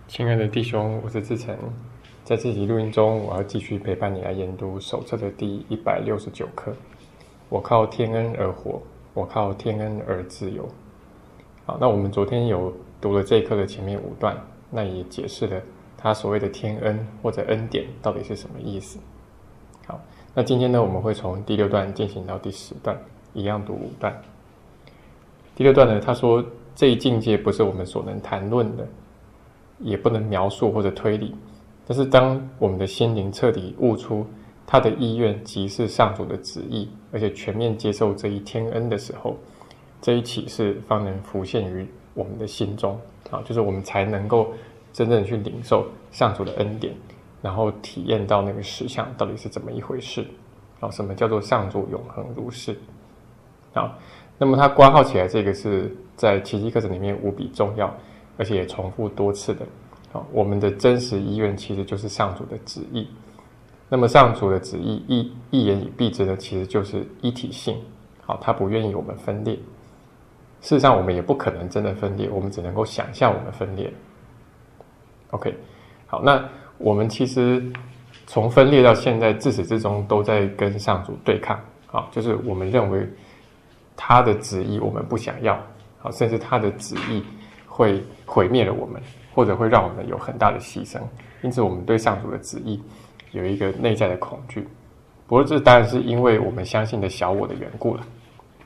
亲爱的弟兄，我是志成。在这集录音中，我要继续陪伴你来研读手册的第169课。我靠天恩而活，我靠天恩而自由。好，那我们昨天有读了这一课的前面5段，那也解释了他所谓的天恩或者恩典到底是什么意思。好，那今天呢，我们会从第6段进行到第10段，一样读5段。第6段呢，他说这一境界不是我们所能谈论的，也不能描述或者推理，但是当我们的心灵彻底悟出他的意愿即是上主的旨意，而且全面接受这一天恩的时候，这一启示方能浮现于我们的心中，就是我们才能够真正去领受上主的恩典，然后体验到那个实相到底是怎么一回事，什么叫做上主永恒如是。那么他括号起来这个是在奇迹课程里面无比重要，而且也重复多次的。我们的真实意愿其实就是上主的旨意。那么上主的旨意一言以蔽之呢，其实就是一体性。他不愿意我们分裂。事实上我们也不可能真的分裂，我们只能够想象我们分裂。OK， 好，那我们其实从分裂到现在自始至终都在跟上主对抗。就是我们认为他的旨意我们不想要，甚至他的旨意会毁灭了我们，或者会让我们有很大的牺牲，因此我们对上主的旨意有一个内在的恐惧。不过这当然是因为我们相信的小我的缘故了。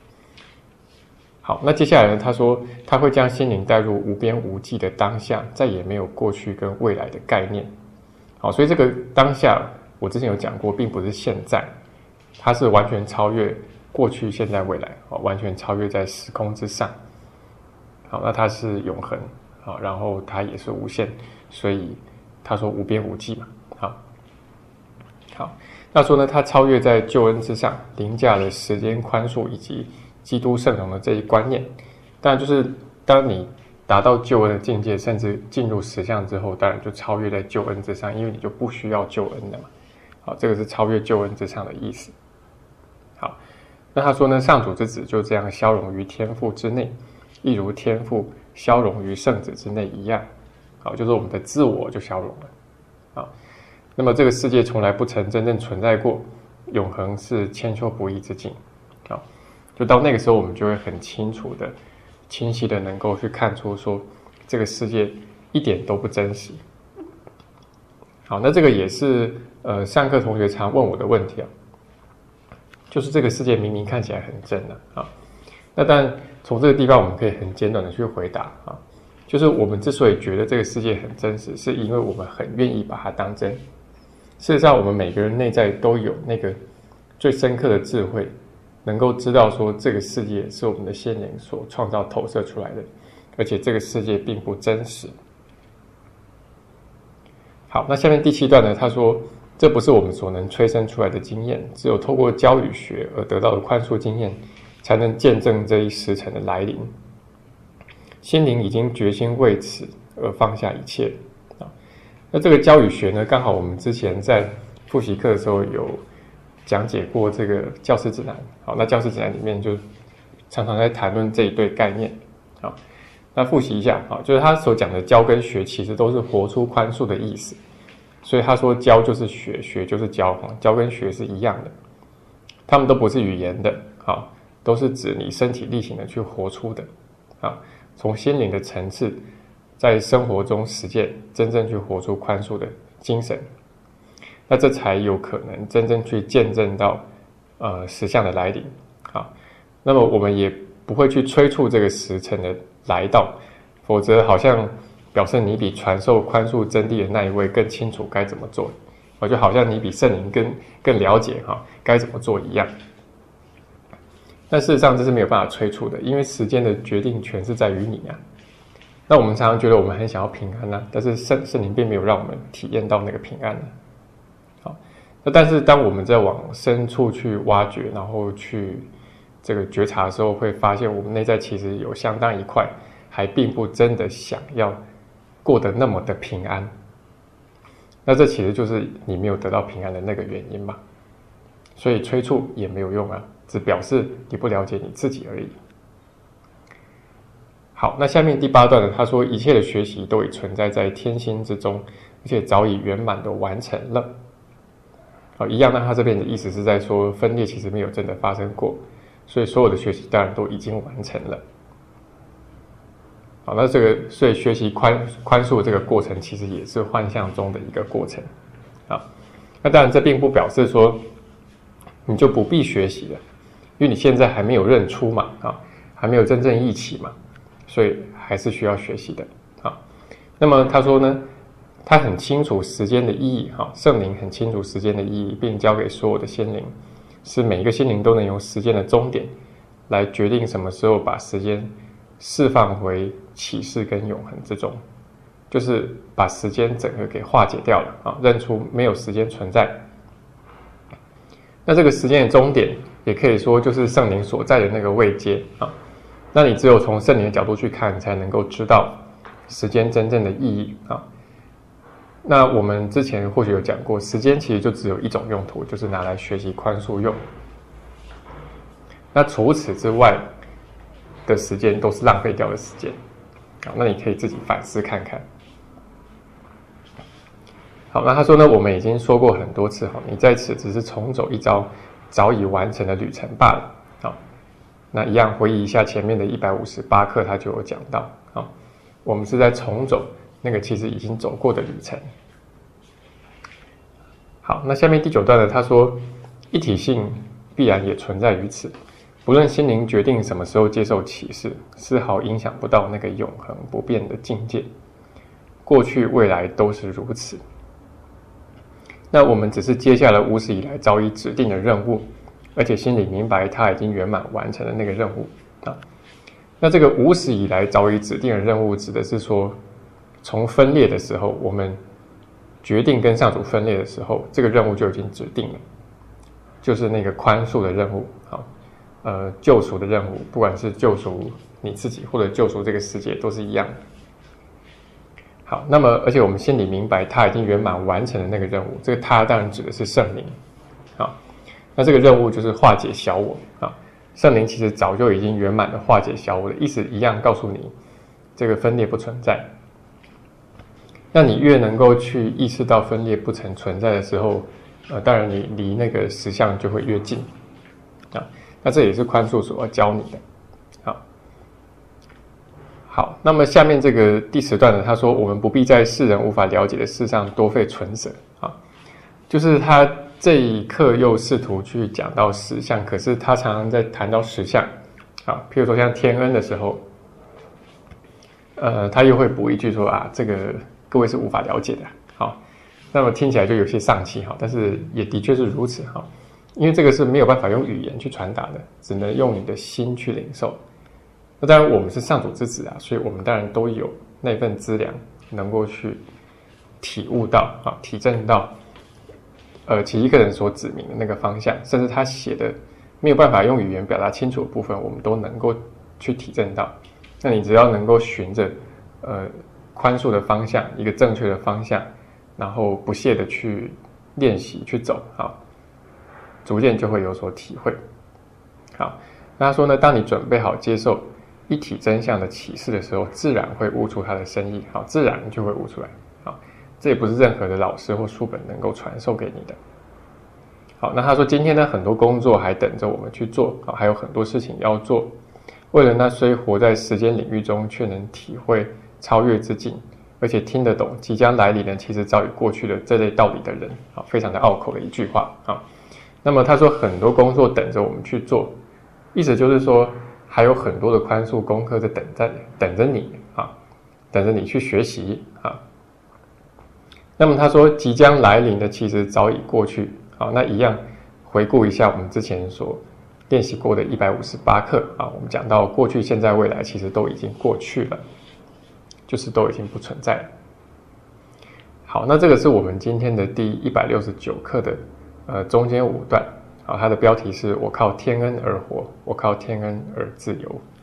好，那接下来呢，他说他会将心灵带入无边无际的当下，再也没有过去跟未来的概念。好，所以这个当下我之前有讲过，并不是现在，它是完全超越过去现在未来，完全超越在时空之上。好，那它是永恒，然后它也是无限，所以他说无边无际嘛。好，那说呢，它超越在救恩之上，凌驾了时间宽恕以及基督圣容的这一观念。当然就是当你达到救恩的境界，甚至进入实相之后，当然就超越在救恩之上，因为你就不需要救恩了嘛。好，这个是超越救恩之上的意思。好，那他说呢，上主之子就这样消融于天父之内，一如天父消融于圣子之内一样。好，就是我们的自我就消融了。好，那么这个世界从来不曾真正存在过，永恒是千秋不易之境。好，就到那个时候，我们就会很清楚的、清晰的能够去看出说，这个世界一点都不真实。好，那这个也是上课同学常问我的问题就是这个世界明明看起来很真那但从这个地方我们可以很简短的去回答就是我们之所以觉得这个世界很真实，是因为我们很愿意把它当真。事实上，我们每个人内在都有那个最深刻的智慧，能够知道说这个世界是我们的心灵所创造投射出来的，而且这个世界并不真实。好，那下面第7段呢，他说这不是我们所能催生出来的经验，只有透过教与学而得到的宽恕经验，才能见证这一时辰的来临。心灵已经决心为此而放下一切。那这个教与学呢，刚好我们之前在复习课的时候有讲解过这个教师指南。好，那教师指南里面就常常在谈论这一对概念。好，那复习一下就是他所讲的教跟学其实都是活出宽恕的意思。所以他说教就是学，学就是教，教跟学是一样的，他们都不是语言的，都是指你身体力行的去活出的，从心灵的层次在生活中实践，真正去活出宽恕的精神，那这才有可能真正去见证到实相的来临。那么我们也不会去催促这个时辰的来到，否则好像表示你比传授宽恕真谛的那一位更清楚该怎么做，就好像你比圣灵更了解该怎么做一样。但事实上这是没有办法催促的，因为时间的决定权是在于你那我们常常觉得我们很想要平安但是圣灵并没有让我们体验到那个平安好，那但是当我们在往深处去挖掘，然后去这个觉察的时候，会发现我们内在其实有相当一块还并不真的想要过得那么的平安。那这其实就是你没有得到平安的那个原因嘛。所以催促也没有用只表示你不了解你自己而已。 好，那下面第8段呢，他说一切的学习都已存在在天心之中，而且早已圆满的完成了。好，一样呢，他这边的意思是在说分裂其实没有真的发生过，所以所有的学习当然都已经完成了。好，那所以学习宽恕这个过程其实也是幻象中的一个过程。好，那当然这并不表示说你就不必学习了，因为你现在还没有认出嘛，还没有真正忆起嘛，所以还是需要学习的。好，那么他说呢，他很清楚时间的意义，圣灵很清楚时间的意义，并交给所有的心灵，使每一个心灵都能用时间的终点来决定什么时候把时间释放回启示跟永恒之中，就是把时间整个给化解掉了，认出没有时间存在。那这个时间的终点也可以说就是圣灵所在的那个位阶啊。那你只有从圣灵的角度去看，才能够知道时间真正的意义啊。那我们之前或许有讲过，时间其实就只有一种用途，就是拿来学习宽恕用。那除此之外的时间都是浪费掉的时间。好，那你可以自己反思看看。好，那他说呢，我们已经说过很多次，你在此只是重走一遭早已完成的旅程罢了。好，那一样回忆一下前面的158课，他就有讲到，我们是在重走那个其实已经走过的旅程。好，那下面第9段呢，他说一体性必然也存在于此，不论心灵决定什么时候接受启示，丝毫影响不到那个永恒不变的境界，过去未来都是如此。那我们只是接下了无始以来早已指定的任务，而且心里明白他已经圆满完成了那个任务啊。那这个无始以来早已指定的任务，指的是说，从分裂的时候，我们决定跟上主分裂的时候，这个任务就已经指定了，就是那个宽恕的任务啊，救赎的任务，不管是救赎你自己或者救赎这个世界，都是一样的。好，那么而且我们心里明白他已经圆满完成了那个任务，这个他当然指的是圣灵。好，那这个任务就是化解小我啊。圣灵其实早就已经圆满的化解小我的意思一样，告诉你这个分裂不存在。那你越能够去意识到分裂不曾存在的时候，当然你离那个实相就会越近啊。那这也是宽恕所要教你的。好，那么下面这个第10段呢，他说我们不必在世人无法了解的事上多费唇舌啊，就是他这一课又试图去讲到实相，可是他常常在谈到实相啊，譬如说像天恩的时候，他又会补一句说啊，这个各位是无法了解的。好，那么听起来就有些丧气哈，但是也的确是如此哈，因为这个是没有办法用语言去传达的，只能用你的心去领受。那当然我们是上主之子啊，所以我们当然都有那份资粮，能够去体悟到体证到其一个人所指明的那个方向，甚至他写的没有办法用语言表达清楚的部分，我们都能够去体证到。那你只要能够循着宽恕的方向，一个正确的方向，然后不懈的去练习去走，逐渐就会有所体会。好，那他说呢，当你准备好接受一体真相的启示的时候，自然会悟出它的深意，自然就会悟出来。这也不是任何的老师或书本能够传授给你的。好，那他说今天呢，很多工作还等着我们去做，还有很多事情要做。为了那虽活在时间领域中，却能体会超越之境，而且听得懂即将来临的其实早已过去的这类道理的人，非常的拗口的一句话啊。那么他说很多工作等着我们去做，意思就是说还有很多的宽恕功课在等着你啊，等着你去学习啊。那么他说即将来临的其实早已过去，好，那一样回顾一下我们之前所练习过的158课啊，我们讲到过去、现在、未来其实都已经过去了，就是都已经不存在了。好，那这个是我们今天的第169课的中间5段啊，它的标题是我靠天恩而活，我靠天恩而自由。